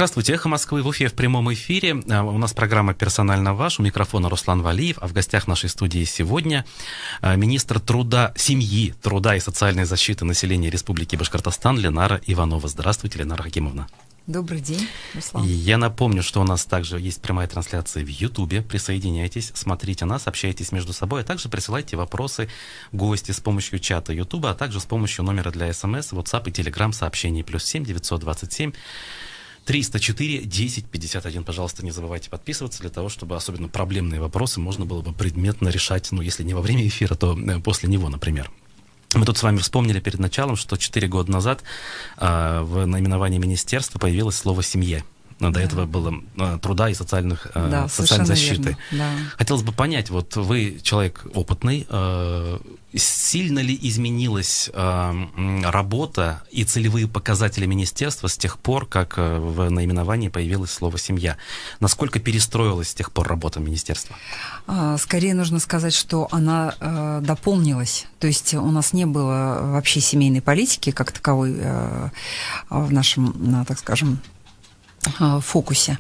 Здравствуйте, «Эхо Москвы» в Уфе в прямом эфире. У нас программа «Персонально ваш». У микрофона Руслан Валиев. А в гостях нашей студии сегодня министр семьи, труда и социальной защиты населения Республики Башкортостан Ленара Иванова. Здравствуйте, Ленара Хакимовна. Добрый день, Руслан. И я напомню, что у нас также есть прямая трансляция в Ютубе. Присоединяйтесь, смотрите нас, общайтесь между собой, а также присылайте вопросы гости с помощью чата Ютуба, а также с помощью номера для СМС, WhatsApp и Telegram сообщений +7 927 304 1051. Пожалуйста, не забывайте подписываться для того, чтобы особенно проблемные вопросы можно было бы предметно решать, если не во время эфира, то после него, например. Мы тут с вами вспомнили перед началом, что 4 года назад в наименовании министерства появилось слово «семья». До этого было труда и социальной защиты. Да. Хотелось бы понять, вот вы человек опытный, сильно ли изменилась работа и целевые показатели министерства с тех пор, как в наименовании появилось слово «семья»? Насколько перестроилась с тех пор работа министерства? Скорее нужно сказать, что она дополнилась. То есть у нас не было вообще семейной политики как таковой в нашем, так скажем, фокусе.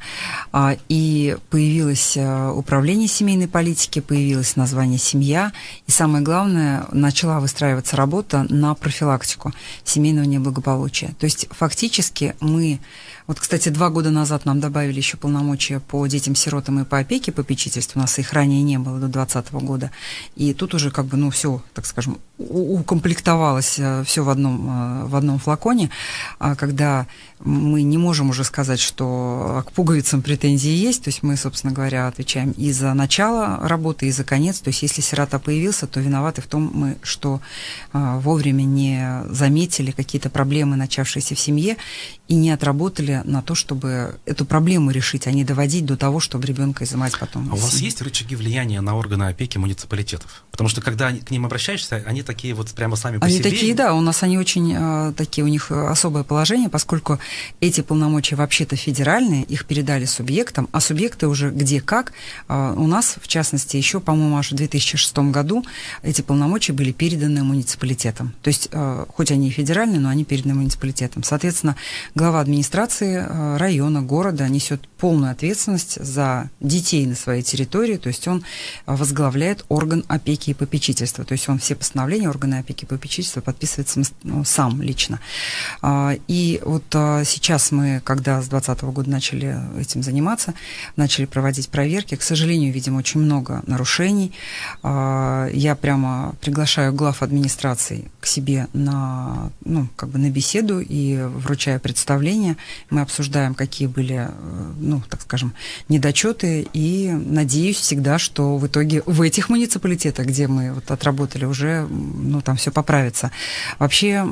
И появилось управление семейной политики, появилось название «Семья», и самое главное, начала выстраиваться работа на профилактику семейного неблагополучия. То есть фактически мы... Вот, кстати, 2 года назад нам добавили еще полномочия по детям-сиротам и по опеке, попечительству. У нас их ранее не было до 2020 года. И тут уже все, так скажем, укомплектовалось все в одном флаконе, когда мы не можем уже сказать, что к пуговицам претензии есть. То есть мы, собственно говоря, отвечаем и за начало работы, и за конец. То есть если сирота появился, то виноваты в том, что вовремя не заметили какие-то проблемы, начавшиеся в семье, и не отработали на то, чтобы эту проблему решить, а не доводить до того, чтобы ребенка изымать потом. А у вас есть рычаги влияния на органы опеки муниципалитетов? Потому что когда к ним обращаешься, они такие вот прямо сами по себе. Они такие, да, у нас они очень такие, у них особое положение, поскольку эти полномочия вообще-то федеральные, их передали субъектам, а субъекты уже где как. У нас, в частности, еще, по-моему, аж в 2006 году эти полномочия были переданы муниципалитетам. То есть, хоть они и федеральные, но они переданы муниципалитетам. Соответственно, глава администрации района, города несет полную ответственность за детей на своей территории, то есть он возглавляет орган опеки и попечительства, то есть он все постановления органа опеки и попечительства подписывает сам лично. И вот сейчас мы, когда с 2020 года начали этим заниматься, начали проводить проверки, к сожалению, видим очень много нарушений. Я прямо приглашаю глав администрации к себе на беседу и вручаю представление. Мы обсуждаем, какие были, так скажем, недочеты, и надеюсь всегда, что в итоге в этих муниципалитетах, где мы отработали, уже там все поправится. Вообще,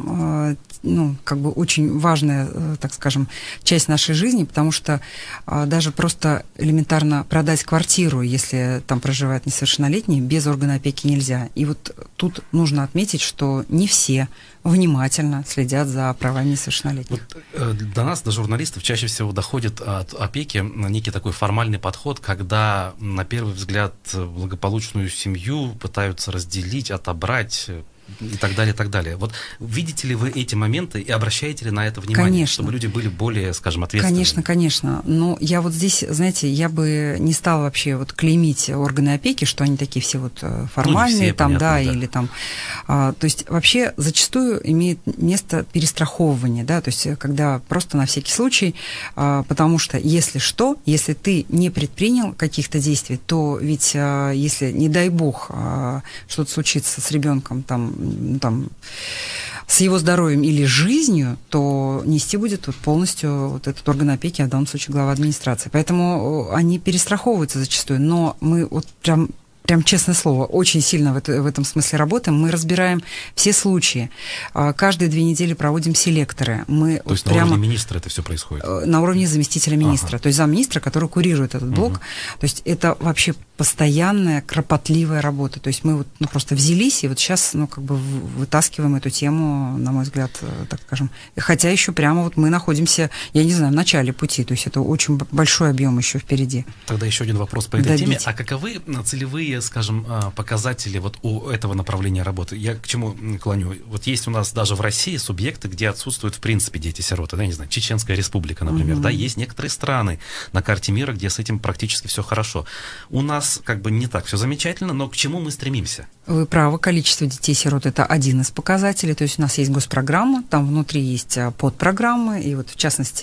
очень важная, так скажем, часть нашей жизни, потому что даже просто элементарно продать квартиру, если там проживают несовершеннолетние, без органа опеки нельзя. И вот тут нужно отметить, что не все внимательно следят за правами несовершеннолетних. До нас, до журналистов, чаще всего доходит от опеки некий такой формальный подход, когда, на первый взгляд, благополучную семью пытаются разделить, отобрать и так далее, и так далее. Вот видите ли вы эти моменты и обращаете ли на это внимание, конечно, чтобы люди были более, скажем, ответственными? Конечно. Но я вот здесь, знаете, я бы не стала вообще клеймить органы опеки, что они такие все формальные, все, понятно, да, или там... то есть вообще зачастую имеет место перестраховывание, да, то есть когда просто на всякий случай, потому что если ты не предпринял каких-то действий, то ведь если, не дай бог, что-то случится с ребенком, с его здоровьем или жизнью, то нести будет полностью этот орган опеки, а в данном случае глава администрации. Поэтому они перестраховываются зачастую, но мы прям честное слово, очень сильно в этом смысле работаем. Мы разбираем все случаи. Каждые 2 недели проводим селекторы. То есть на уровне министра это все происходит? На уровне заместителя министра. То есть замминистра, который курирует этот блок. То есть это вообще постоянная, кропотливая работа. То есть мы вот, просто взялись, и вот сейчас, вытаскиваем эту тему, на мой взгляд, так скажем. Хотя еще прямо вот мы находимся, я не знаю, в начале пути. То есть это очень большой объем еще впереди. Тогда еще один вопрос по этой теме. А каковы целевые, скажем, показатели вот у этого направления работы? Я к чему клоню? Вот есть у нас даже в России субъекты, где отсутствуют в принципе дети-сироты. Да, я не знаю, Чеченская республика, например. Да, есть некоторые страны на карте мира, где с этим практически все хорошо. У нас не так все замечательно, но к чему мы стремимся? Вы правы, количество детей-сирот – это один из показателей. То есть у нас есть госпрограмма, там внутри есть подпрограммы, и вот в частности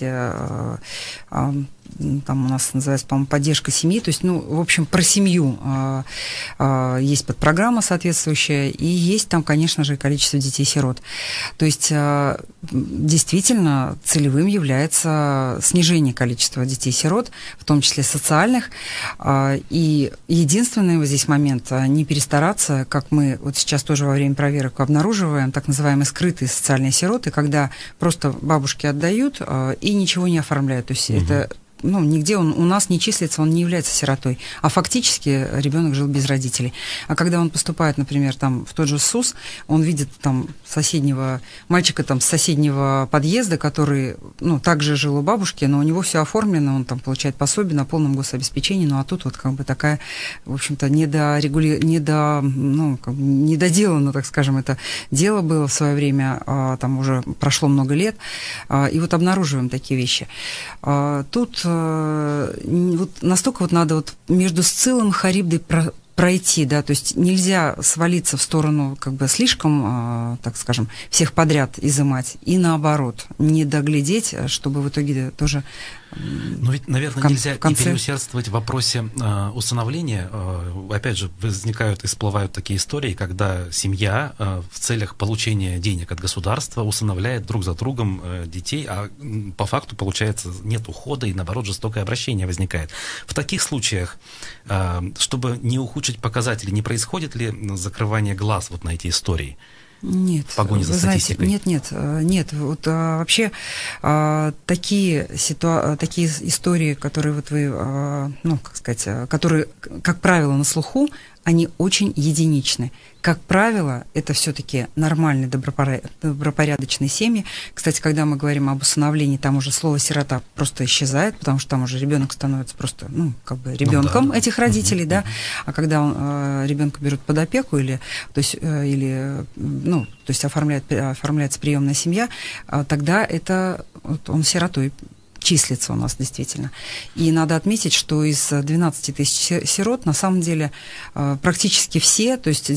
там у нас называется, по-моему, поддержка семьи, то есть, в общем, про семью есть подпрограмма соответствующая, и есть там, конечно же, количество детей-сирот. То есть, действительно, целевым является снижение количества детей-сирот, в том числе социальных, и единственный вот здесь момент – не перестараться, как мы вот сейчас тоже во время проверок обнаруживаем, так называемые скрытые социальные сироты, когда просто бабушки отдают и ничего не оформляют, то есть это нигде он у нас не числится, он не является сиротой, а фактически ребенок жил без родителей. А когда он поступает, например, там в тот же СУС, он видит там мальчика там с соседнего подъезда, который, также жил у бабушки, но у него все оформлено, он там получает пособие на полном гособеспечении, а тут вот такая, в общем-то, недоделано, так скажем, это дело было в свое время, там уже прошло много лет, и вот обнаруживаем такие вещи. Тут вот настолько надо между Сциллом и Харибдой пройти, да, то есть нельзя свалиться в сторону слишком, так скажем, всех подряд изымать, и наоборот, не доглядеть, чтобы в итоге тоже... Но ведь, наверное, нельзя и переусердствовать в вопросе усыновления. Опять же, возникают и всплывают такие истории, когда семья в целях получения денег от государства усыновляет друг за другом детей, а по факту, получается, нет ухода, и наоборот, жестокое обращение возникает. В таких случаях, чтобы не ухудшить показатели, не происходит ли закрывание глаз на эти истории? Нет, в погоне за статистикой? Нет. Вот вообще такие истории, которые вы, которые, как правило, на слуху, они очень единичны. Как правило, это все-таки нормальные, добропорядочные семьи. Кстати, когда мы говорим об усыновлении, там уже слово «сирота» просто исчезает, потому что там уже ребенок становится просто, ребенком этих родителей, да. А когда ребенка берут под опеку то есть оформляется приемная семья, тогда он сиротой числится у нас действительно. И надо отметить, что из 12 тысяч сирот на самом деле практически все, то есть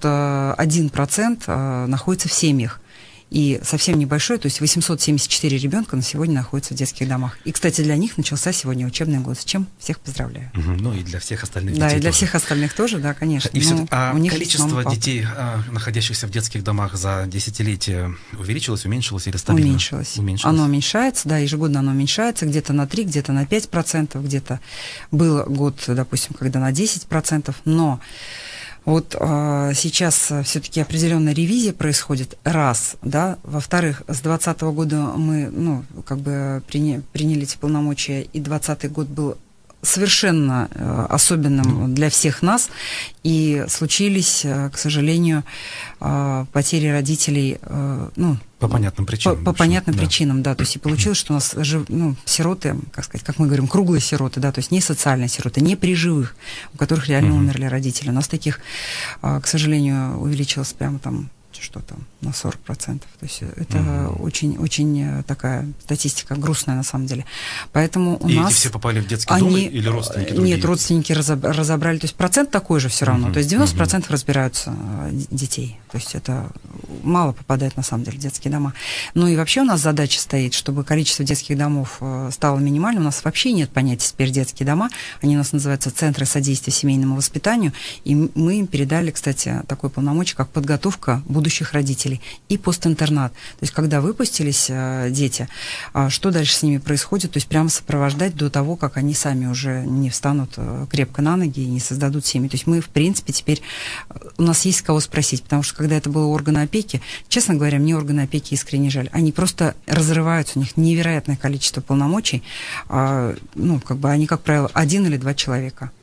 91% находятся в семьях. И совсем небольшой, то есть 874 ребенка на сегодня находятся в детских домах. И, кстати, для них начался сегодня учебный год, с чем всех поздравляю. И для всех остальных детей. Да, и для всех остальных тоже, да, конечно. И количество детей, находящихся в детских домах за десятилетие, увеличилось, уменьшилось или стабильно? Уменьшилось. Оно уменьшается, да, ежегодно оно уменьшается, где-то на 3, где-то на 5%, где-то был год, допустим, когда на 10%, но вот сейчас все-таки определенная ревизия происходит, раз, да, во-вторых, с 2020 года мы, приняли эти полномочия, и 2020 год был совершенно особенным для всех нас, и случились, к сожалению, потери родителей, по понятным причинам. По понятным причинам, да. То есть и получилось, что у нас сироты, как мы говорим, круглые сироты, да, то есть не социальные сироты, не при живых, у которых реально умерли родители. У нас таких, к сожалению, увеличилось прямо там на 40%. То есть это очень такая статистика грустная на самом деле. Поэтому у нас... эти все попали в детский дом или родственники другие? Нет, родственники разобрали. То есть процент такой же все равно. То есть 90% разбираются детей. То есть это мало попадает на самом деле в детские дома. Ну и вообще у нас задача стоит, чтобы количество детских домов стало минимальным. У нас вообще нет понятия теперь детские дома. Они у нас называются центры содействия семейному воспитанию. И мы им передали, кстати, такое полномочие, как подготовка будущих родителей и постинтернат. То есть, когда выпустились дети, что дальше с ними происходит? То есть, прямо сопровождать до того, как они сами уже не встанут крепко на ноги и не создадут семьи. То есть, мы, в принципе, теперь... У нас есть кого спросить, потому что, когда это было органы опеки, честно говоря, мне органы опеки искренне жаль. Они просто разрываются, у них невероятное количество полномочий. Они, как правило, 1 или 2 человека.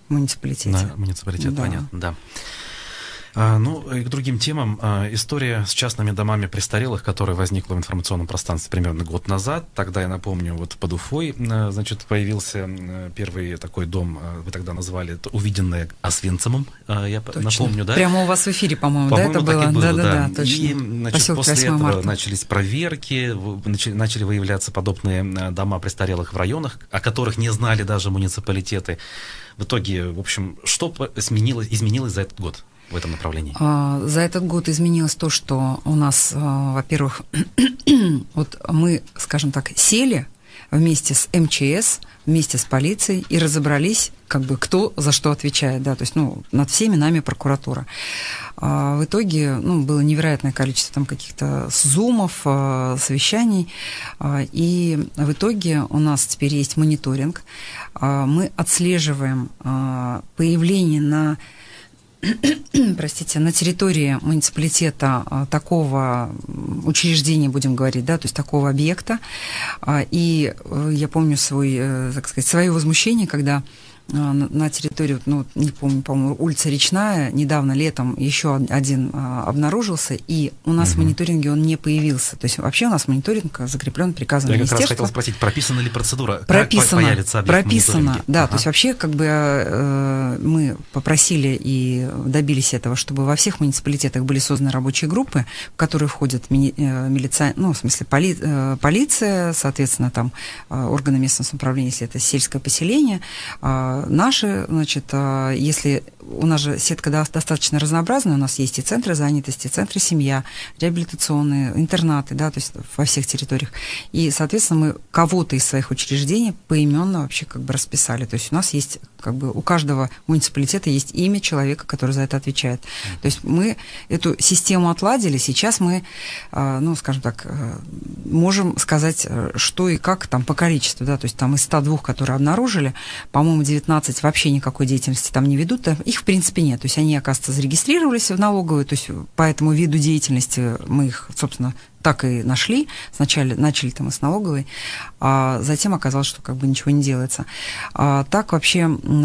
муниципалитете. На муниципалитет, да. Понятно, да. Ну, и к другим темам. История с частными домами престарелых, которая возникла в информационном пространстве примерно год назад. Тогда, я напомню, вот под Уфой, значит, появился первый такой дом, вы тогда назвали это «Увиденное Освенцимом», я напомню, да? Прямо у вас в эфире, по-моему, да, это было? Да, точно. И, значит, после этого начались проверки, начали выявляться подобные дома престарелых в районах, о которых не знали даже муниципалитеты. В итоге, в общем, что изменилось за этот год в этом направлении? За этот год изменилось то, что у нас, во-первых, вот мы, скажем так, сели вместе с МЧС, вместе с полицией и разобрались, как бы, кто за что отвечает, да, то есть, над всеми нами прокуратура. В итоге, было невероятное количество там каких-то зумов, совещаний, и в итоге у нас теперь есть мониторинг. Мы отслеживаем появление на территории муниципалитета такого учреждения, будем говорить, да, то есть такого объекта. И я помню свое возмущение, когда на территории, не помню, по-моему, улица Речная, недавно летом еще один обнаружился, и у нас в мониторинге он не появился. То есть вообще у нас мониторинг закреплен приказом министерства. Я как раз хотел спросить, прописана ли процедура? Прописано, как появится объект в мониторинге? Да. То есть вообще мы попросили и добились этого, чтобы во всех муниципалитетах были созданы рабочие группы, в которые входят полиция, соответственно, там органы местного самоуправления, если это сельское поселение, наши, значит, если у нас же сетка достаточно разнообразная, у нас есть и центры занятости, и центры семья, реабилитационные, интернаты, да, то есть во всех территориях. И, соответственно, мы кого-то из своих учреждений поименно вообще как бы расписали. То есть у нас есть, как бы, у каждого муниципалитета есть имя человека, который за это отвечает. То есть мы эту систему отладили, сейчас мы, скажем так, можем сказать, что и как там по количеству, да, то есть там из 102, которые обнаружили, по-моему, 19 вообще никакой деятельности там не ведут, их в принципе нет. То есть они, оказывается, зарегистрировались в налоговую, то есть по этому виду деятельности мы их, собственно, так и нашли. Сначала начали там и с налоговой, а затем оказалось, что как бы ничего не делается. Так вообще,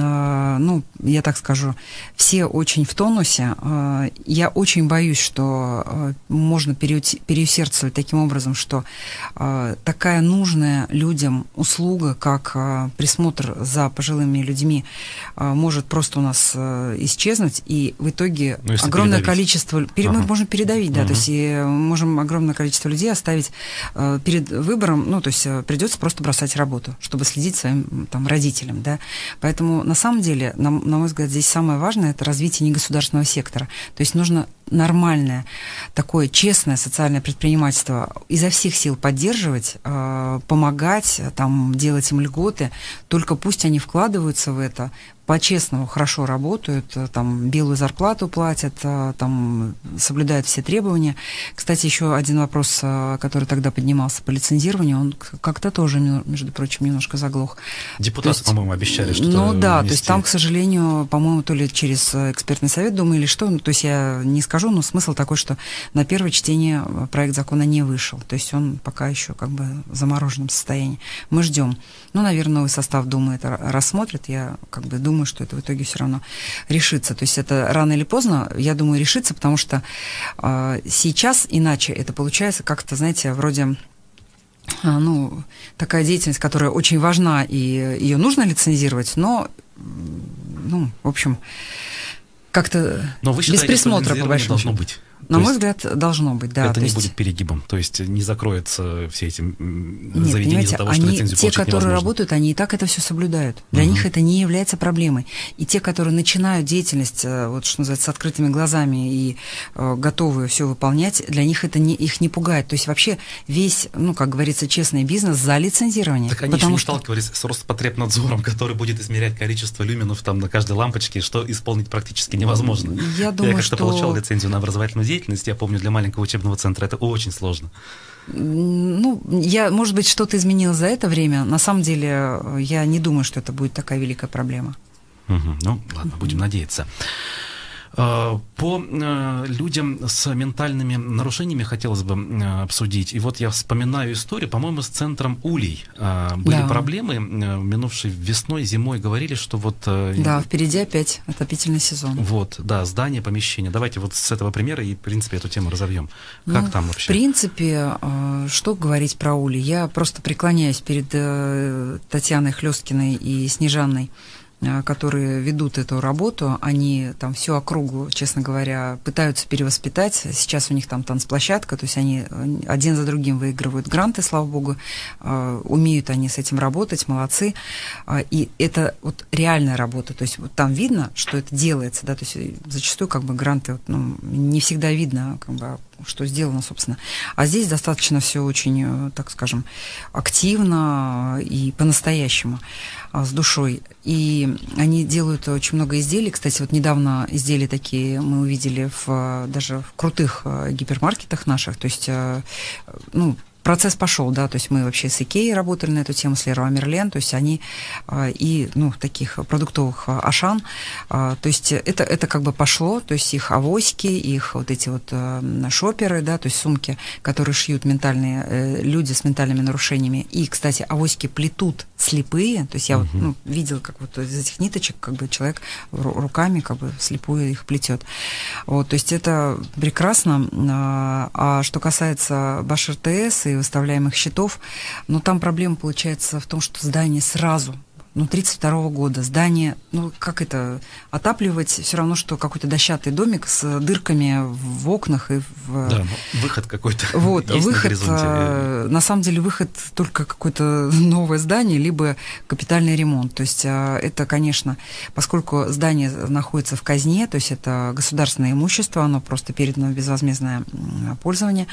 я так скажу, все очень в тонусе. Я очень боюсь, что можно переусердствовать таким образом, что такая нужная людям услуга, как присмотр за пожилыми людьми, может просто у нас исчезнуть, и в итоге огромное количество... Мы можем передавить, да, то есть можем огромное количество людей оставить перед выбором, то есть придется просто бросать работу, чтобы следить своим там родителям, да. Поэтому на самом деле, на мой взгляд, здесь самое важное — это развитие негосударственного сектора. То есть нужно нормальное, такое честное социальное предпринимательство изо всех сил поддерживать, помогать, там, делать им льготы, только пусть они вкладываются в это, по-честному хорошо работают, там, белую зарплату платят, там, соблюдают все требования. Кстати, еще один вопрос, который тогда поднимался по лицензированию, он как-то тоже, между прочим, немножко заглох. Депутаты, по-моему, обещали что-то да, внести. то есть там, к сожалению, по-моему, то ли через экспертный совет, думаю, или что, то есть я не скажу, но смысл такой, что на первое чтение проект закона не вышел, то есть он пока еще как бы в замороженном состоянии. Мы ждем. Наверное, новый состав Думы это рассмотрит, я как бы думаю, что это в итоге все равно решится. То есть это рано или поздно, я думаю, решится, потому что сейчас иначе это получается как-то, знаете, вроде... такая деятельность, которая очень важна, и ее нужно лицензировать, но, в общем, как-то без присмотра, по большому счету. Должно быть. На мой взгляд, должно быть, да. Это не будет перегибом, то есть не закроются все эти заведения из-за того, что лицензию те, которые невозможно. Работают, они и так это все соблюдают. Для них это не является проблемой. И те, которые начинают деятельность, вот что называется, с открытыми глазами и готовы все выполнять, для них это их не пугает. То есть вообще весь, как говорится, честный бизнес за лицензирование. Так они еще не сталкивались с Роспотребнадзором, который будет измерять количество люминов там на каждой лампочке, что исполнить практически невозможно. Я думаю, как-то получал лицензию на образовательную деятельность, я помню, для маленького учебного центра это очень сложно. Может быть, что-то изменилось за это время. На самом деле, я не думаю, что это будет такая великая проблема. Ладно, будем надеяться. По людям с ментальными нарушениями хотелось бы обсудить. И вот я вспоминаю историю, по-моему, с центром Улей. Были проблемы минувшей весной, зимой, говорили, что вот... Да, впереди опять отопительный сезон. Вот, да, здание, помещение. Давайте вот с этого примера и, в принципе, эту тему разовьем. Как там вообще? В принципе, что говорить про Улей? Я просто преклоняюсь перед Татьяной Хлёсткиной и Снежанной, которые ведут эту работу, они там всю округу, честно говоря, пытаются перевоспитать. Сейчас у них там танцплощадка, то есть они один за другим выигрывают гранты, слава богу, умеют они с этим работать, молодцы. И это вот реальная работа, то есть вот там видно, что это делается, да, то есть зачастую как бы гранты, ну, не всегда видно, как бы, что сделано, собственно. А здесь достаточно все очень, так скажем, активно и по-настоящему, с душой. И они делают очень много изделий. Кстати, вот недавно изделия такие мы увидели даже в крутых гипермаркетах наших. То есть, ну, процесс пошел, да, то есть мы вообще с Икеей работали на эту тему, с Леруа Мерлен, то есть они и, ну, таких продуктовых Ашан, то есть это как бы пошло, то есть их авоськи, их вот эти вот шоперы, да, то есть сумки, которые шьют ментальные люди с ментальными нарушениями, и, кстати, авоськи плетут слепые, то есть я вот, ну, видела, как вот из этих ниточек как бы человек руками как бы слепую их плетет. Вот, то есть это прекрасно. А что касается Баш РТС и выставляемых счетов, но там проблема получается в том, что здание сразу, ну, 1932 года, здание, ну, как это, отапливать все равно, что какой-то дощатый домик с дырками в окнах и в... Да, выход какой-то. Вот, выход, на самом деле, выход только какое-то новое здание, либо капитальный ремонт. То есть это, конечно, поскольку здание находится в казне, то есть это государственное имущество, оно просто передано в безвозмездное пользование,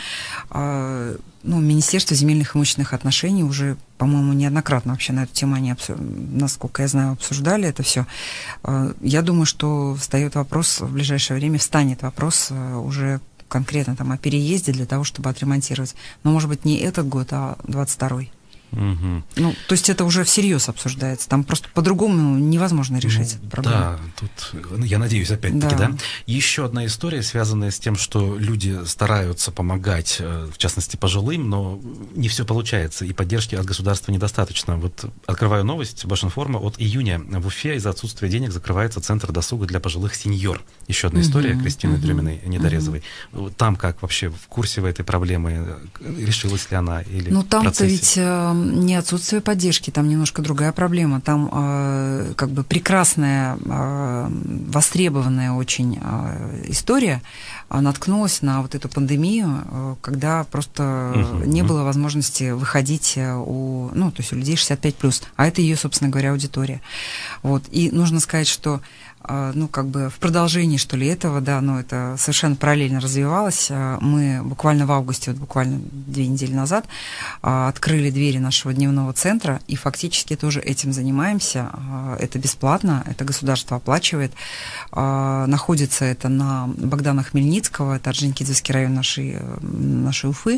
ну, Министерство земельных и имущественных отношений уже, по-моему, неоднократно вообще на эту тему они, насколько я знаю, обсуждали это все. Я думаю, что встает вопрос в ближайшее время, встанет вопрос уже конкретно там о переезде для того, чтобы отремонтировать. Но, может быть, не этот год, а 22-й. Угу. Ну, то есть это уже всерьез обсуждается. Там просто по-другому невозможно решить эту проблему. Да, тут, ну, я надеюсь, опять-таки, да. Еще одна история, связанная с тем, что люди стараются помогать, в частности, пожилым, но не все получается, и поддержки от государства недостаточно. Вот открываю новость, Башинформа, от июня в Уфе из-за отсутствия денег закрывается центр досуга для пожилых сеньор. Еще одна история Кристины Дрюминой-Недорезовой. Там как вообще, в курсе в этой проблемы, решилась ли она? Или ну, там-то ведь не отсутствие поддержки, там немножко другая проблема. Там как бы прекрасная, востребованная очень история наткнулась на вот эту пандемию, когда просто не было возможности выходить у людей 65+, а это ее, собственно говоря, аудитория. Вот. И нужно сказать, что как бы в продолжении, что ли, этого, да, но это совершенно параллельно развивалось. Мы буквально в августе, вот буквально 2 недели назад, открыли двери нашего дневного центра и фактически тоже этим занимаемся. Это бесплатно, это государство оплачивает. Находится это на Богдана Хмельницкого, это Орджоникидзевский район нашей Уфы.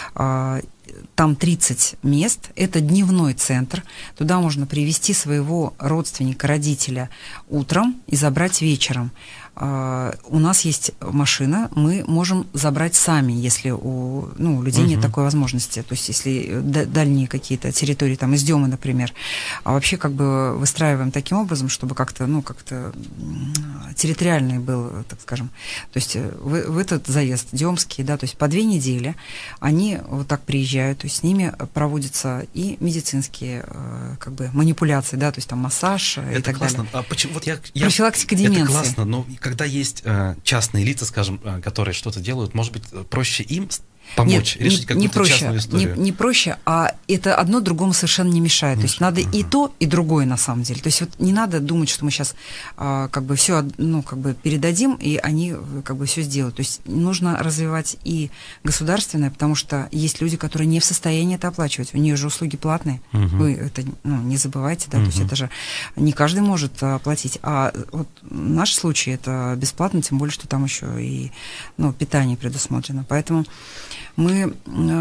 Там 30 мест, это дневной центр, туда можно привезти своего родственника, родителя утром и забрать вечером. У нас есть машина, мы можем забрать сами, если у людей нет такой возможности. То есть, если дальние какие-то территории, там, из Демы, например, а вообще как бы выстраиваем таким образом, чтобы как-то территориальный был, так скажем. То есть, в этот заезд демский, да, то есть по 2 недели они вот так приезжают, то есть с ними проводятся и медицинские как бы манипуляции, да, то есть там массаж и так классно. далее. А почему? Вот профилактика деменции. Это классно, но когда есть частные лица, скажем, которые что-то делают, может быть, проще им помочь решить какую-то частную историю? Не проще, а это одно другому совершенно не мешает. То есть надо и то, и другое на самом деле. То есть вот не надо думать, что мы сейчас как бы все передадим, и они как бы все сделают. То есть нужно развивать и государственное, потому что есть люди, которые не в состоянии это оплачивать. У нее же услуги платные. Вы это не забывайте, да. То есть это же не каждый может оплатить. А вот наш случай это бесплатно, тем более, что там еще и питание предусмотрено. Поэтому Мы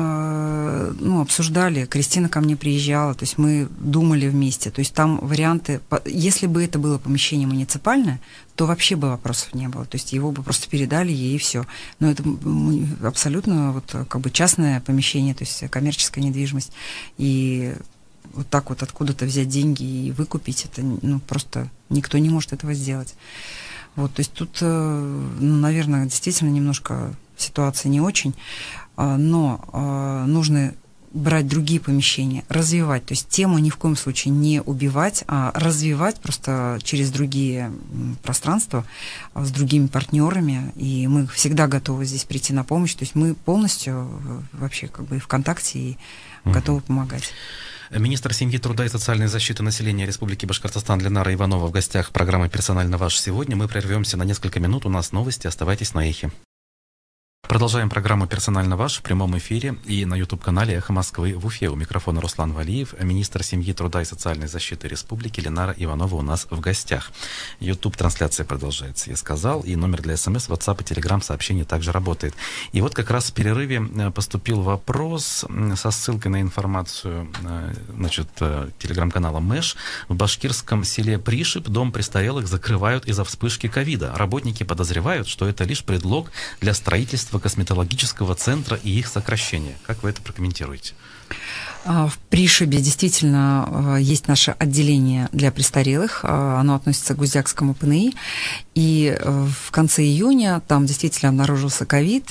обсуждали, Кристина ко мне приезжала, то есть мы думали вместе, то есть там варианты, если бы это было помещение муниципальное, то вообще бы вопросов не было, то есть его бы просто передали ей и все. Но это абсолютно вот как бы частное помещение, то есть коммерческая недвижимость, и вот так вот откуда-то взять деньги и выкупить, это просто никто не может этого сделать. Вот, то есть тут, наверное, действительно немножко ситуация не очень, но нужно брать другие помещения, развивать, то есть тему ни в коем случае не убивать, а развивать просто через другие пространства, с другими партнерами, и мы всегда готовы здесь прийти на помощь, то есть мы полностью вообще как бы и в контакте, и готовы помогать. Министр семьи, труда и социальной защиты населения Республики Башкортостан Ленара Иванова в гостях программы «Персонально ваш». Сегодня мы прервемся на несколько минут, у нас новости, оставайтесь на эхе. Продолжаем программу «Персонально ваш» в прямом эфире и на YouTube-канале «Эхо Москвы» в Уфе. У микрофона Руслан Валиев, министр семьи, труда и социальной защиты Республики Ленара Иванова у нас в гостях. YouTube-трансляция продолжается, я сказал, и номер для СМС, WhatsApp и Telegram сообщений также работает. И вот как раз в перерыве поступил вопрос со ссылкой на информацию, телеграм-канала МЭШ. В башкирском селе Пришиб дом престарелых закрывают из-за вспышки ковида. Работники подозревают, что это лишь предлог для строительства косметологического центра и их сокращения. Как вы это прокомментируете? В Пришибе действительно есть наше отделение для престарелых. Оно относится к Гуздякскому ПНИ. И в конце июня там действительно обнаружился ковид.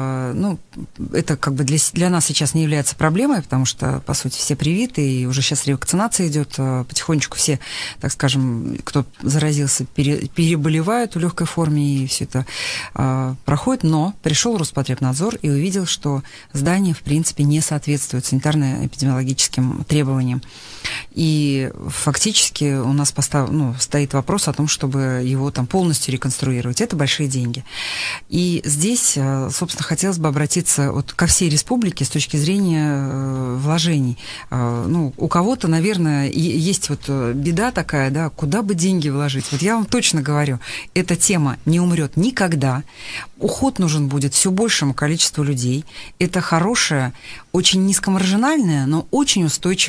Это как бы для нас сейчас не является проблемой, потому что, по сути, все привиты, и уже сейчас ревакцинация идет. Потихонечку все, так скажем, кто заразился, переболевают в легкой форме, и все это проходит. Но пришел Роспотребнадзор и увидел, что здание, в принципе, не соответствует санитарно-эпидемиологическим требованиям. И фактически у нас стоит вопрос о том, чтобы его там полностью реконструировать. Это большие деньги. И здесь, собственно, хотелось бы обратиться вот ко всей республике с точки зрения вложений. У кого-то, наверное, есть вот беда такая, да, куда бы деньги вложить. Вот я вам точно говорю, эта тема не умрет никогда. Уход нужен будет все большему количеству людей. Это хорошая, очень низкомаржинальная, но очень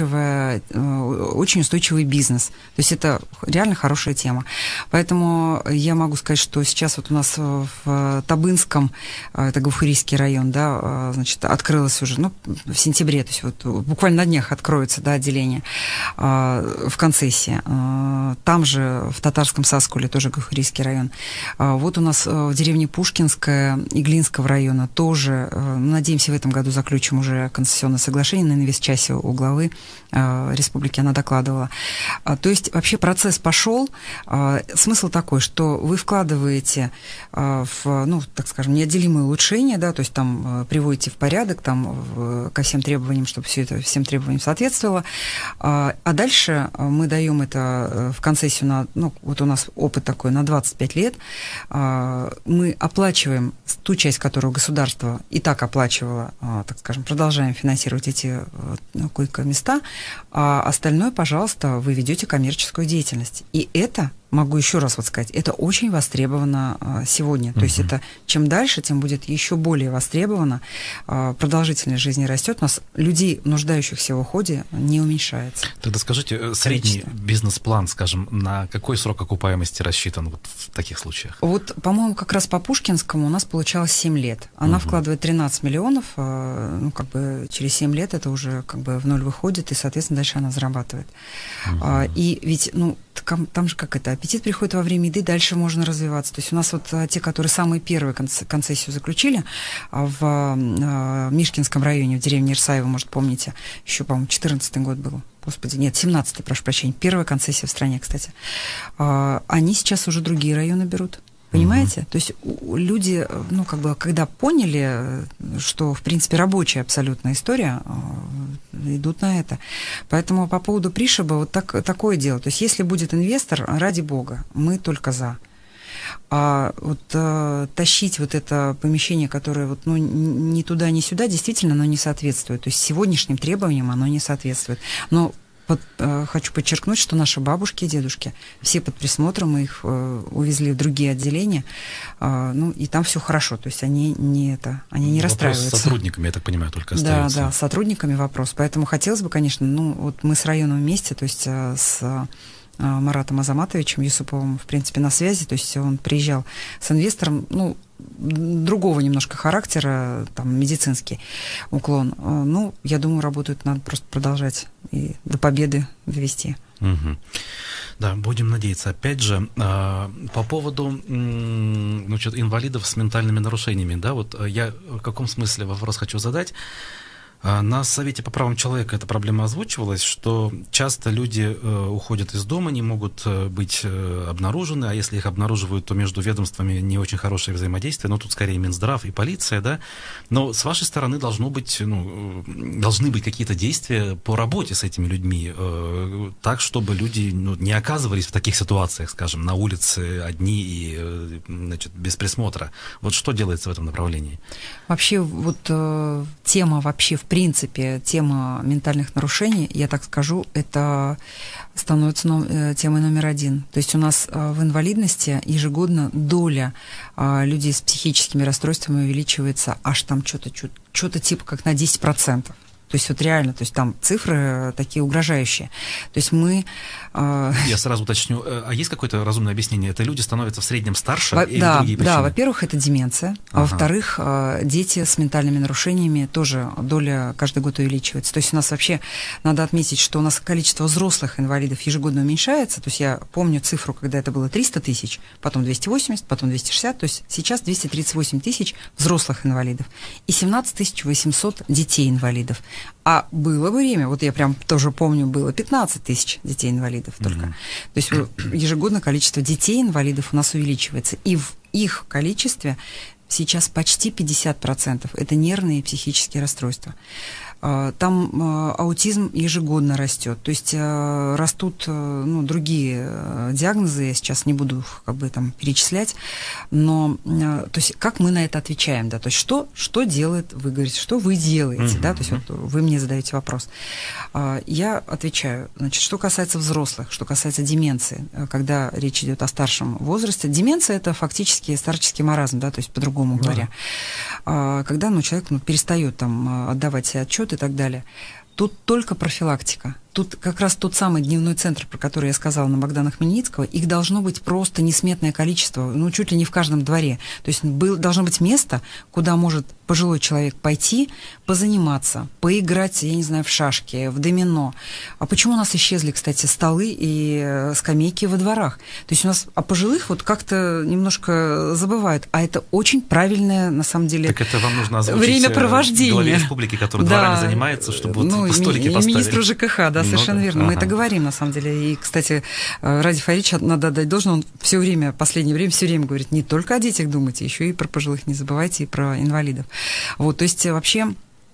устойчивый бизнес. То есть это реально хорошая тема. Поэтому я могу сказать, что сейчас вот у нас в Табынском, это Гаухурийский район, да, значит, открылось уже, в сентябре, то есть вот буквально на днях откроется, да, отделение в концессии. Там же в Татарском Саскуле тоже Гаухурийский район. Вот у нас в деревне Пушкинская Иглинского района тоже, надеемся, в этом году заключим уже концессионное соглашение на инвестчасе у главы республики, она докладывала. То есть вообще процесс пошел. Смысл такой, что вы вкладываете в, так скажем, неотделимые улучшения, да, то есть там приводите в порядок, там ко всем требованиям, чтобы все это всем требованиям соответствовало. А дальше мы даем это в концессию на, вот у нас опыт такой, на 25 лет. Мы оплачиваем ту часть, которую государство и так оплачивало, так скажем, продолжаем финансировать эти койко-места, а остальное, пожалуйста, вы ведете коммерческую деятельность. И это, могу еще раз сказать, это очень востребовано сегодня. То есть это чем дальше, тем будет еще более востребовано. Продолжительность жизни растет. У нас людей, нуждающихся в уходе, не уменьшается. Тогда скажите, средний бизнес-план, скажем, на какой срок окупаемости рассчитан вот в таких случаях? Вот, по-моему, как раз по Пушкинскому у нас получалось 7 лет. Она вкладывает 13 миллионов, через 7 лет это уже в ноль выходит, и, соответственно, дальше она зарабатывает. И ведь, там же аппетит приходит во время еды, дальше можно развиваться. То есть у нас вот те, которые самые первые концессию заключили в Мишкинском районе, в деревне Ирсаево, может, помните, еще, по-моему, 14-й год был. Господи, нет, 17-й, прошу прощения, первая концессия в стране, кстати. Они сейчас уже другие районы берут. Понимаете? То есть люди, когда поняли, что, в принципе, рабочая абсолютно история, идут на это. Поэтому по поводу Пришиба вот такое дело. То есть если будет инвестор, ради бога, мы только за. А вот тащить вот это помещение, которое ни туда, ни сюда, действительно оно не соответствует. То есть сегодняшним требованиям оно не соответствует. Но хочу подчеркнуть, что наши бабушки и дедушки все под присмотром, мы их увезли в другие отделения, и там все хорошо, то есть они не расстраиваются. С сотрудниками, я так понимаю, только остается. Да, с сотрудниками вопрос. Поэтому хотелось бы, конечно, вот мы с районом вместе, то есть с Маратом Азаматовичем Юсуповым, в принципе, на связи, то есть он приезжал с инвестором, другого немножко характера, там, медицинский уклон. Я думаю, работают, надо просто продолжать и до победы довести. Угу. Да, будем надеяться. Опять же, по поводу инвалидов с ментальными нарушениями, да, вот я в каком смысле вопрос хочу задать. На Совете по правам человека эта проблема озвучивалась, что часто люди уходят из дома, не могут быть обнаружены, а если их обнаруживают, то между ведомствами не очень хорошее взаимодействие, но тут скорее Минздрав и полиция, да. Но с вашей стороны должны быть какие-то действия по работе с этими людьми, так, чтобы люди не оказывались в таких ситуациях, скажем, на улице одни и без присмотра. Вот что делается в этом направлении? Вообще, тема в принципе, тема ментальных нарушений, я так скажу, это становится темой номер один. То есть у нас в инвалидности ежегодно доля людей с психическими расстройствами увеличивается аж там что-то типа как на 10%. То есть вот реально, то есть там цифры такие угрожающие. То есть мы... Я сразу уточню, а есть какое-то разумное объяснение? Это люди становятся в среднем старше или другие причины? Да, во-первых, это деменция, а во-вторых, дети с ментальными нарушениями тоже доля каждый год увеличивается. То есть у нас вообще надо отметить, что у нас количество взрослых инвалидов ежегодно уменьшается. То есть я помню цифру, когда это было 300 тысяч, потом 280, потом 260, то есть сейчас 238 тысяч взрослых инвалидов и 17 800 детей-инвалидов. А было время, вот я прям тоже помню, было 15 тысяч детей-инвалидов только. То есть ежегодно количество детей-инвалидов у нас увеличивается. И в их количестве сейчас почти 50% это нервные и психические расстройства. Там аутизм ежегодно растет, то есть растут другие диагнозы, я сейчас не буду их перечислять, но то есть как мы на это отвечаем, да, то есть что делает, вы говорите, что вы делаете, да, то есть вот вы мне задаете вопрос. Я отвечаю, значит, что касается взрослых, что касается деменции, когда речь идет о старшем возрасте, деменция это фактически старческий маразм, да, то есть по-другому говоря, когда человек перестает там отдавать себе отчет и так далее. Тут только профилактика. Тут как раз тот самый дневной центр, про который я сказала, на Богдана Хмельницкого, их должно быть просто несметное количество, чуть ли не в каждом дворе. То есть должно быть место, куда может пожилой человек пойти, позаниматься, поиграть, я не знаю, в шашки, в домино. А почему у нас исчезли, кстати, столы и скамейки во дворах? То есть у нас о пожилых как-то немножко забывают, а это очень правильное, на самом деле, так это вам нужно озвучить времяпровождение. Главе республики, который дворами занимается, чтобы столики поставили. Министру ЖКХ, да, совершенно верно. Мы это говорим, на самом деле. И, кстати, Ради Фаридович, надо отдать должное, он все время, последнее время, все время говорит, не только о детях думайте, еще и про пожилых не забывайте, и про инвалидов. Вот, то есть вообще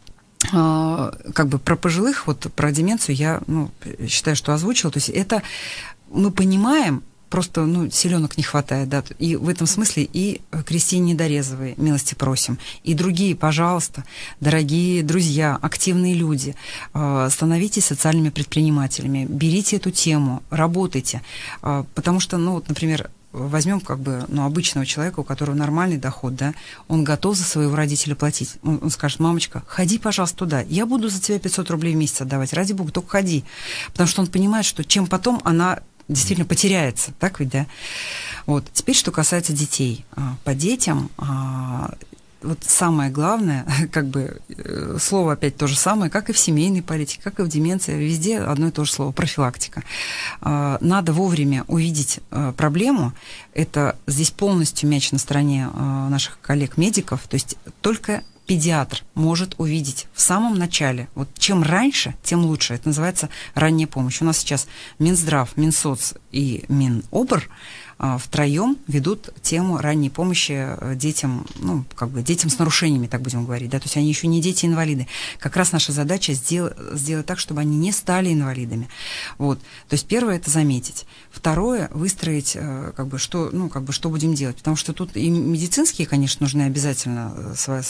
про пожилых, про деменцию я считаю, что озвучила. То есть это мы понимаем, просто селенок не хватает, да, и в этом смысле и Кристине Недорезовой милости просим, и другие, пожалуйста, дорогие друзья, активные люди, становитесь социальными предпринимателями, берите эту тему, работайте, потому что, например, возьмем обычного человека, у которого нормальный доход, да, он готов за своего родителя платить. Он скажет: мамочка, ходи, пожалуйста, туда, я буду за тебя 500 рублей в месяц отдавать, ради бога, только ходи. Потому что он понимает, что чем потом она действительно потеряется, так ведь, да? Вот. Теперь, что касается детей. По детям, самое главное, слово опять то же самое, как и в семейной политике, как и в деменции, везде одно и то же слово — профилактика. Надо вовремя увидеть проблему. Это здесь полностью мяч на стороне наших коллег-медиков, то есть только педиатр может увидеть в самом начале. Вот чем раньше, тем лучше. Это называется ранняя помощь. У нас сейчас Минздрав, Минсоц и Минобр втроем ведут тему ранней помощи детям, детям с нарушениями, так будем говорить, да, то есть они еще не дети-инвалиды. Как раз наша задача сделать так, чтобы они не стали инвалидами. Вот. То есть первое — это заметить. Второе — выстроить, что будем делать. Потому что тут и медицинские, конечно, нужны обязательно со своей стороны.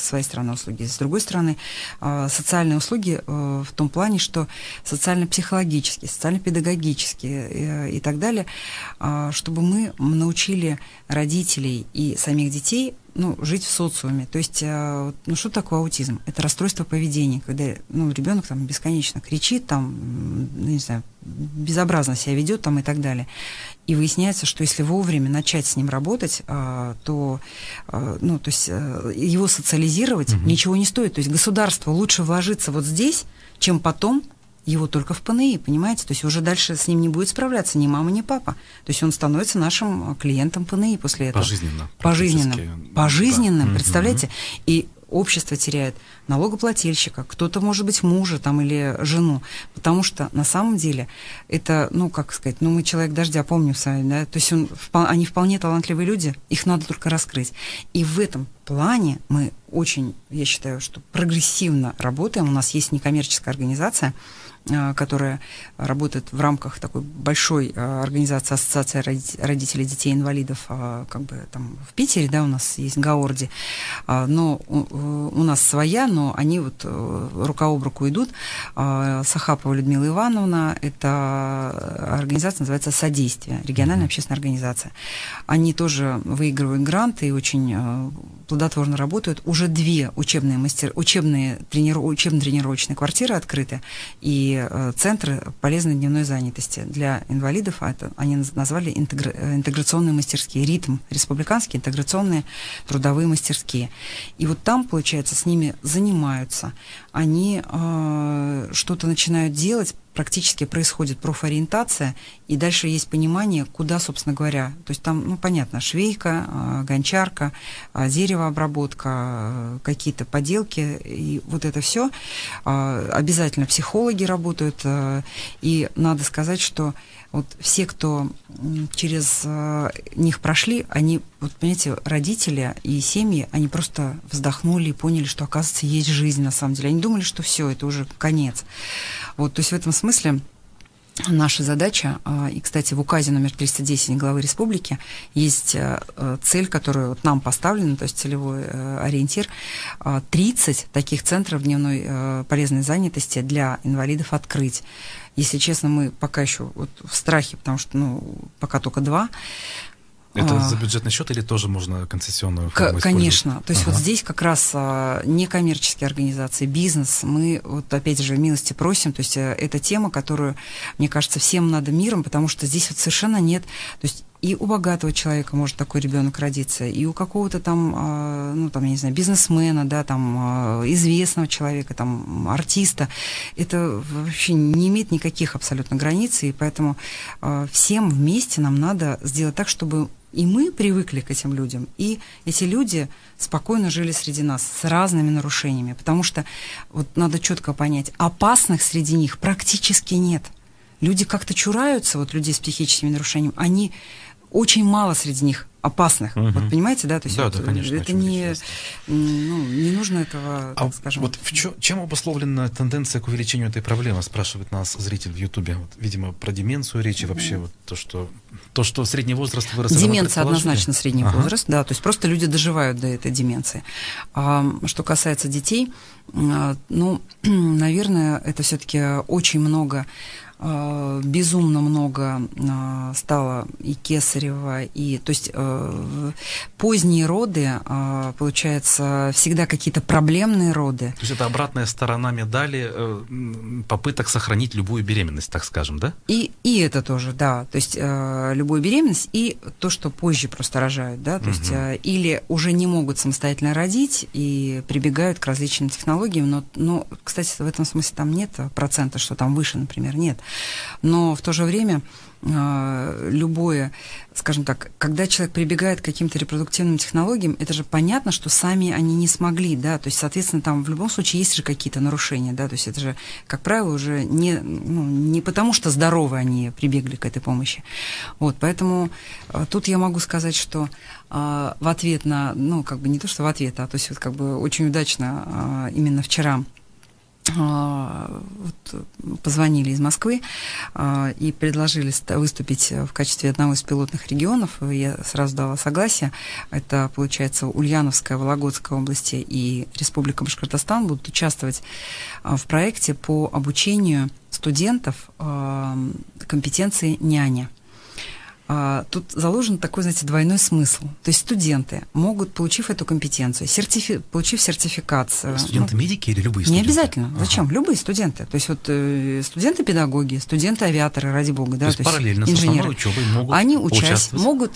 стороны услуги. С другой стороны, социальные услуги в том плане, что социально-психологические, социально-педагогические и так далее, чтобы мы научили родителей и самих детей жить в социуме. То есть, что такое аутизм? Это расстройство поведения, когда ребенок там бесконечно кричит, там, не знаю, безобразно себя ведет там, и так далее. И выясняется, что если вовремя начать с ним работать, то есть его социализировать ничего не стоит. То есть государству лучше вложиться вот здесь, чем потом его только в ПНИ, понимаете? То есть уже дальше с ним не будет справляться ни мама, ни папа. То есть он становится нашим клиентом ПНИ после этого. Пожизненным, да. Представляете? И общество теряет налогоплательщика, кто-то, может быть, мужа там или жену, потому что на самом деле это, мы человек дождя, помним с вами, да, то есть они вполне талантливые люди, их надо только раскрыть. И в этом плане мы очень, я считаю, что прогрессивно работаем. У нас есть некоммерческая организация, которая работает в рамках такой большой организации Ассоциации родителей детей-инвалидов, там в Питере, да, у нас есть ГАОРДИ, но у нас своя, но они вот рука об руку идут. Сахапова Людмила Ивановна, это организация называется «Содействие», региональная общественная организация. Они тоже выигрывают гранты и очень плодотворно работают. Уже 2 учебно-тренировочные квартиры открыты и центры полезной дневной занятости для инвалидов. Это они назвали интеграционные мастерские, РИТМ, республиканские интеграционные трудовые мастерские. И вот там, получается, с ними занимаются. Они что-то начинают делать, практически происходит профориентация, и дальше есть понимание, куда, собственно говоря, то есть там, понятно, швейка, гончарка, деревообработка, какие-то поделки, и вот это все. Обязательно психологи работают, и надо сказать, что вот все, кто через них прошли, они, понимаете, родители и семьи, они просто вздохнули и поняли, что, оказывается, есть жизнь на самом деле. Они думали, что все, это уже конец. То есть в этом смысле наша задача, и, кстати, в указе номер 310 главы республики есть цель, которую нам поставлена, то есть целевой ориентир, 30 таких центров дневной полезной занятости для инвалидов открыть. Если честно, мы пока еще в страхе, потому что, пока только 2. Это за бюджетный счет или тоже можно концессионную форму использовать? Конечно. То есть вот здесь как раз некоммерческие организации, бизнес, мы опять же милости просим. То есть это тема, которую, мне кажется, всем надо миром, потому что здесь совершенно нет... То есть и у богатого человека может такой ребенок родиться, и у какого-то там, я не знаю, бизнесмена, да, там, известного человека, там, артиста. Это вообще не имеет никаких абсолютно границ, и поэтому всем вместе нам надо сделать так, чтобы и мы привыкли к этим людям, и эти люди спокойно жили среди нас с разными нарушениями, потому что надо четко понять, опасных среди них практически нет. Люди как-то чураются, людей с психическими нарушениями, они очень мало среди них опасных. Понимаете, да? То есть конечно. Это не нужно этого, так скажем. Чем обусловлена тенденция к увеличению этой проблемы, спрашивает нас зритель в Ютубе. Видимо, про деменцию речь и вообще то, что средний возраст вырос. Деменция однозначно средний возраст, да, то есть просто люди доживают до этой деменции. Что касается детей, наверное, это все-таки очень много, безумно много стало и кесарево, и, то есть поздние роды, получается, всегда какие-то проблемные роды. То есть это обратная сторона медали попыток сохранить любую беременность, так скажем, да? И это тоже, да, то есть любую беременность и то, что позже просто рожают, да, то есть или уже не могут самостоятельно родить и прибегают к различным технологиям, но, кстати, в этом смысле там нет процента, что там выше, например, нет. Но в то же время любое, скажем так, когда человек прибегает к каким-то репродуктивным технологиям, это же понятно, что сами они не смогли, да, то есть, соответственно, там в любом случае есть же какие-то нарушения, да, то есть это же, как правило, уже не потому, что здоровы они прибегли к этой помощи. Поэтому тут я могу сказать, что в ответ на, не то, что в ответ, а то есть очень удачно именно вчера позвонили из Москвы и предложили выступить в качестве одного из пилотных регионов. Я сразу дала согласие. Это, получается, Ульяновская, Вологодская области и Республика Башкортостан будут участвовать в проекте по обучению студентов компетенции няни. Тут заложен такой, знаете, двойной смысл. То есть студенты могут, получив эту компетенцию, получив сертификат... Студенты-медики или любые студенты? Не обязательно. Зачем? Любые студенты. То есть вот студенты-педагоги, студенты-авиаторы, ради бога. Да, то есть параллельно с основной учебой могут они могут,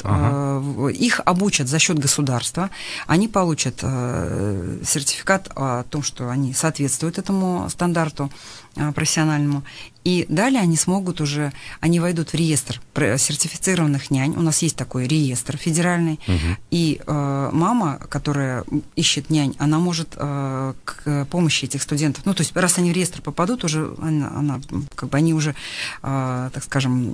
их обучат за счет государства, они получат сертификат о том, что они соответствуют этому стандарту профессиональному. И далее они смогут уже, они войдут в реестр сертифицированных нянь. У нас есть такой реестр федеральный. И мама, которая ищет нянь, она может к помощи этих студентов, ну, то есть, раз они в реестр попадут, уже она как бы они уже, так скажем,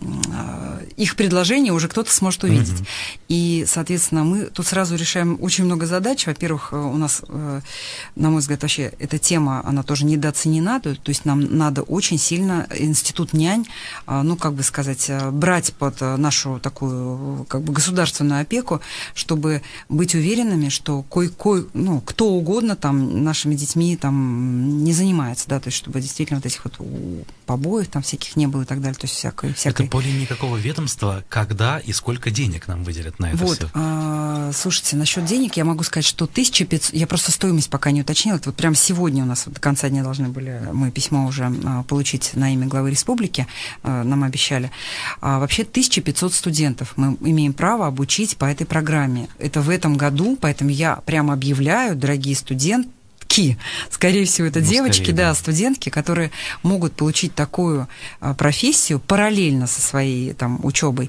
их предложение уже кто-то сможет увидеть. И, соответственно, мы тут сразу решаем очень много задач. Во-первых, у нас, на мой взгляд, вообще эта тема, она тоже недооценена, то есть нам надо очень сильно институт нянь, ну, как бы сказать, брать под нашу такую, как бы, государственную опеку, чтобы быть уверенными, что ну, кто угодно там нашими детьми там не занимается, да, то есть чтобы действительно вот этих вот побоев там всяких не было и так далее, то есть всякой... Это более никакого ведомства, когда и сколько денег нам выделят на это все? Слушайте, насчет денег я могу сказать, что 1500, я просто стоимость пока не уточнила, это вот прямо сегодня у нас вот до конца дня должны были мы письмо уже получить на имя главы республики, нам обещали. Вообще 1500 студентов мы имеем право обучить по этой программе. Это в этом году, поэтому я прямо объявляю, дорогие студенты, скорее всего, это девочки, да, студентки, которые могут получить такую профессию параллельно со своей там учебой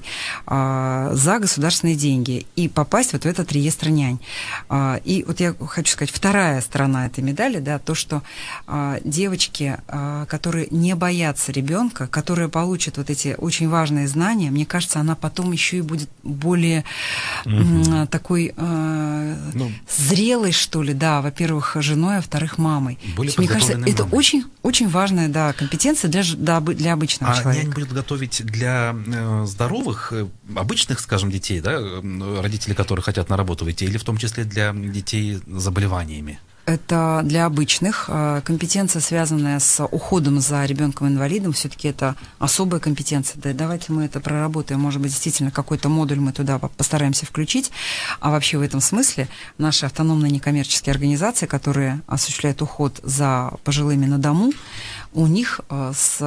за государственные деньги и попасть вот в этот реестр нянь. И вот я хочу сказать, вторая сторона этой медали, да, то, что девочки, которые не боятся ребенка, которые получат вот эти очень важные знания, мне кажется, она потом еще и будет более такой зрелой, что ли, да, во-первых, женой, а во-вторых, мамой. Мне кажется, это очень важная, да, компетенция для обычного человека. А нянь будет готовить для здоровых, обычных, скажем, детей, да, родители которых хотят на работу выйти, или в том числе для детей с заболеваниями? Это для обычных. Компетенция, связанная с уходом за ребенком-инвалидом, все-таки это особая компетенция. Да, давайте мы это проработаем. Может быть, действительно, какой-то модуль мы туда постараемся включить. А вообще в этом смысле наши автономные некоммерческие организации, которые осуществляют уход за пожилыми на дому, у них с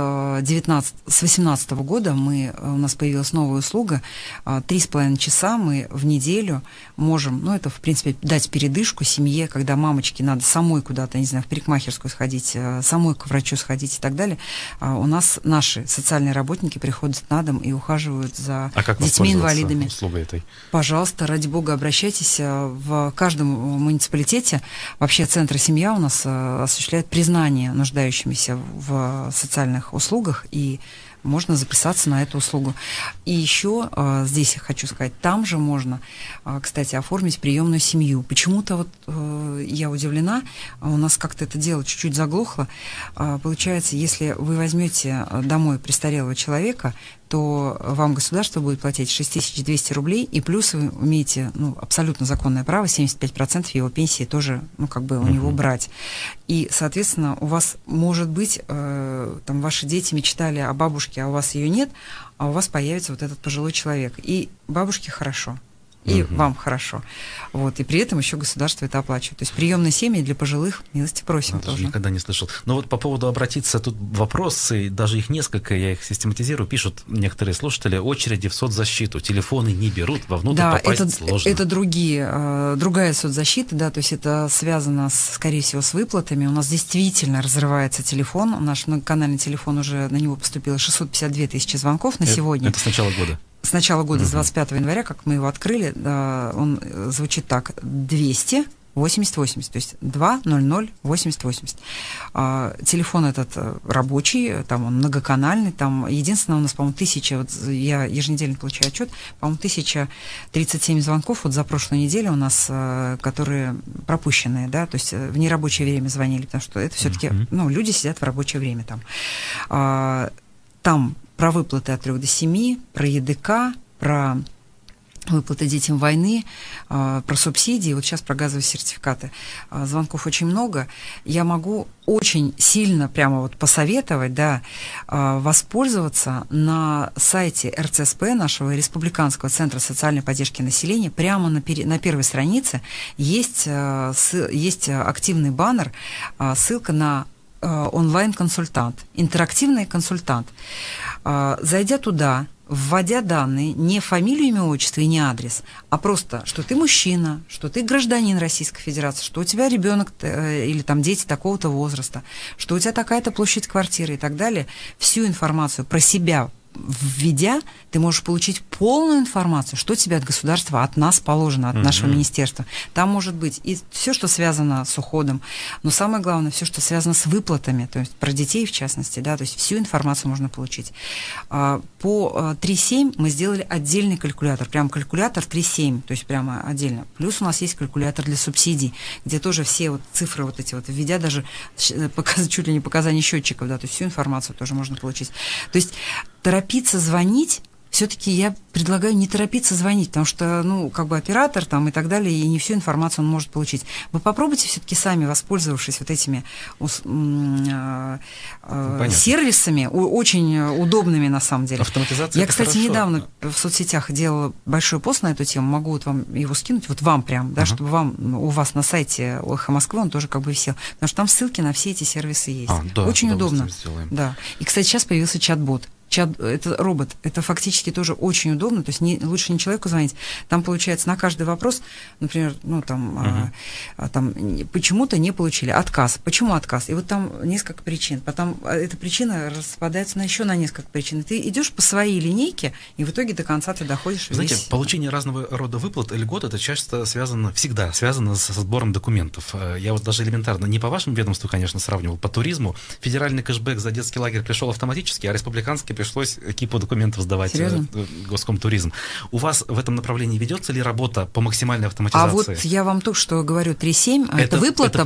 2018 года у нас появилась новая услуга. 3,5 часа мы в неделю можем, ну, это, в принципе, дать передышку семье, когда мамочке надо самой куда-то, не знаю, в парикмахерскую сходить, самой к врачу сходить и так далее. У нас наши социальные работники приходят на дом и ухаживают за детьми-инвалидами. Услугой этой? Пожалуйста, ради бога, обращайтесь. В каждом муниципалитете, вообще Центр «Семья» у нас осуществляет признание нуждающимися в социальных услугах, и можно записаться на эту услугу. И еще здесь я хочу сказать, там же можно, кстати, оформить приемную семью. Почему-то вот я удивлена, у нас как-то это дело чуть-чуть заглохло. Получается, если вы возьмете домой престарелого человека, то вам государство будет платить 6200 рублей, и плюс вы имеете, ну, абсолютно законное право 75% его пенсии тоже, ну, как бы у него брать. И, соответственно, у вас, может быть, там ваши дети мечтали о бабушке, а у вас ее нет, а у вас появится вот этот пожилой человек. И бабушке хорошо, и вам хорошо. Вот, и при этом еще государство это оплачивает. То есть приемные семьи для пожилых, милости просим тоже. Никогда не слышал. Но вот по поводу обратиться, тут вопросы, даже их несколько, я их систематизирую, пишут некоторые слушатели: очереди в соцзащиту, телефоны не берут, вовнутрь попасть сложно. Это другая соцзащита, да, то есть это связано, скорее всего, с выплатами. У нас действительно разрывается телефон, наш многоканальный телефон, уже на него поступило 652 тысячи звонков на сегодня. Это с начала года? С начала года, с 25 января, как мы его открыли, он звучит так: 200 8080, то есть 200 8080. Телефон этот рабочий, там он многоканальный, там единственное у нас, по-моему, 1000, вот я еженедельно получаю отчет, по-моему, 1037 звонков вот за прошлую неделю у нас, которые пропущенные, да, то есть в нерабочее время звонили, потому что это все-таки, ну, люди сидят в рабочее время там. Там про выплаты от 3 до 7, про ЕДК, про выплаты детям войны, про субсидии, вот сейчас про газовые сертификаты. Звонков очень много. Я могу очень сильно прямо вот посоветовать, да, воспользоваться на сайте РЦСП, нашего Республиканского центра социальной поддержки населения, прямо на первой странице есть активный баннер, ссылка на онлайн-консультант, интерактивный консультант. Зайдя туда, вводя данные, не фамилию, имя, отчество и не адрес, а просто, что ты мужчина, что ты гражданин Российской Федерации, что у тебя ребенок или там дети такого-то возраста, что у тебя такая-то площадь квартиры и так далее, всю информацию про себя введя, ты можешь получить полную информацию, что тебе от государства, от нас положено, от нашего министерства. Там может быть и все, что связано с уходом, но самое главное, все, что связано с выплатами, то есть про детей в частности, да, то есть всю информацию можно получить. По 3.7 мы сделали отдельный калькулятор, прям калькулятор 3.7, то есть прямо отдельно. Плюс у нас есть калькулятор для субсидий, где тоже все вот цифры вот эти вот, введя даже чуть ли не показания счетчиков, да, то есть всю информацию тоже можно получить. То есть торопиться звонить, все-таки я предлагаю не торопиться звонить, потому что, ну, как бы оператор там и так далее, и не всю информацию он может получить. Вы попробуйте все-таки сами, воспользовавшись вот этими сервисами, очень удобными на самом деле. Автоматизация. Я, кстати, недавно в соцсетях делала большой пост на эту тему, могу вот вам его скинуть, вот вам прям, да, чтобы у вас на сайте «Эхо Москвы» он тоже как бы висел, потому что там ссылки на все эти сервисы есть. Да, очень удобно. Да. И, кстати, сейчас появился чат-бот. Это робот, это фактически тоже очень удобно, то есть лучше не человеку звонить. Там получается на каждый вопрос, например, ну там, там почему-то не получили отказ. Почему отказ? И вот там несколько причин. Потом эта причина распадается на еще на несколько причин. И ты идешь по своей линейке, и в итоге до конца ты доходишь. Знаете, получение разного рода выплат, льгот, это часто всегда связано со сбором документов. Я вот даже элементарно, не по вашему ведомству, конечно, сравнивал, по туризму. Федеральный кэшбэк за детский лагерь пришел автоматически, а республиканский пришлось кипу документов сдавать. Серьезно? Госкомтуризм. У вас в этом направлении ведется ли работа по максимальной автоматизации? А вот я вам только что говорю, 3.7, это выплата,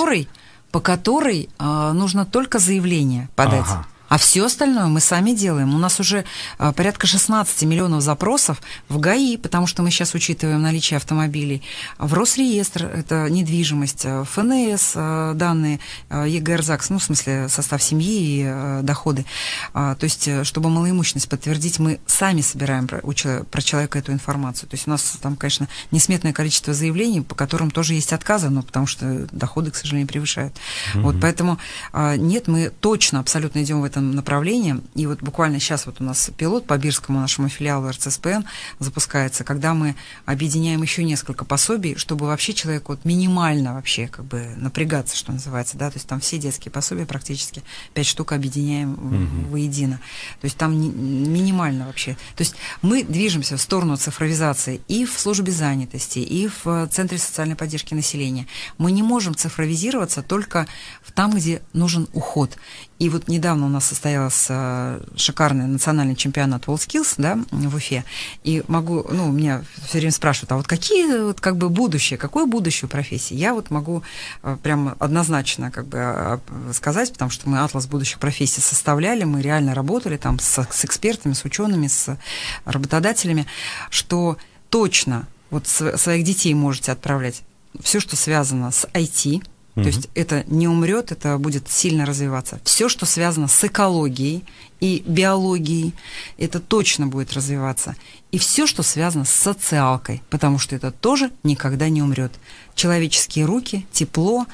по которой нужно только заявление подать. Ага. А все остальное мы сами делаем. У нас уже порядка 16 миллионов запросов в ГАИ, потому что мы сейчас учитываем наличие автомобилей, в Росреестр, это недвижимость, ФНС, данные, ЕГРЗАКС, ну, в смысле, состав семьи и доходы. То есть, чтобы малоимущность подтвердить, мы сами собираем про человека эту информацию. То есть у нас там, конечно, несметное количество заявлений, по которым тоже есть отказы, но потому что доходы, к сожалению, превышают. Вот, поэтому нет, мы точно абсолютно идем в этом направлении. И вот буквально сейчас вот у нас пилот по Бирскому нашему филиалу РЦСПН запускается, когда мы объединяем еще несколько пособий, чтобы вообще человеку вот минимально вообще как бы напрягаться, что называется, да, то есть там все детские пособия практически 5 штук объединяем воедино. То есть там минимально вообще. То есть мы движемся в сторону цифровизации и в службе занятости, и в Центре социальной поддержки населения. Мы не можем цифровизироваться только там, где нужен уход. И вот недавно у нас состоялся шикарный национальный чемпионат WorldSkills, да, в Уфе. И меня все время спрашивают, а вот какие вот как бы будущее, какое будущее у профессии? Я вот могу прямо однозначно как бы сказать, потому что мы атлас будущих профессий составляли, мы реально работали там с экспертами, с учеными, с работодателями, что точно вот своих детей можете отправлять все, что связано с IT. То есть это не умрет, это будет сильно развиваться. Все, что связано с экологией и биологией, это точно будет развиваться. И все, что связано с социалкой, потому что это тоже никогда не умрет. Человеческие руки, тепло,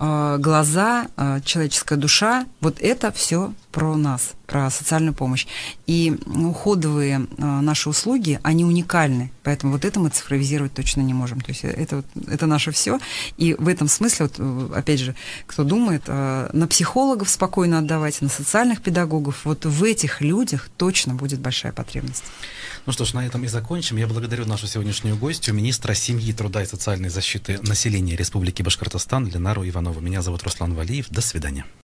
глаза, человеческая душа, вот это все про нас, про социальную помощь. И уходовые наши услуги, они уникальны, поэтому вот это мы цифровизировать точно не можем. То есть это наше все. И в этом смысле, вот, опять же, кто думает, на психологов спокойно отдавать, на социальных педагогов, вот в этих людях точно будет большая потребность. Ну что ж, на этом и закончим. Я благодарю нашу сегодняшнюю гостью, министра семьи, труда и социальной защиты населения Республики Башкортостан Ленару Иванову. Меня зовут Руслан Валиев. До свидания.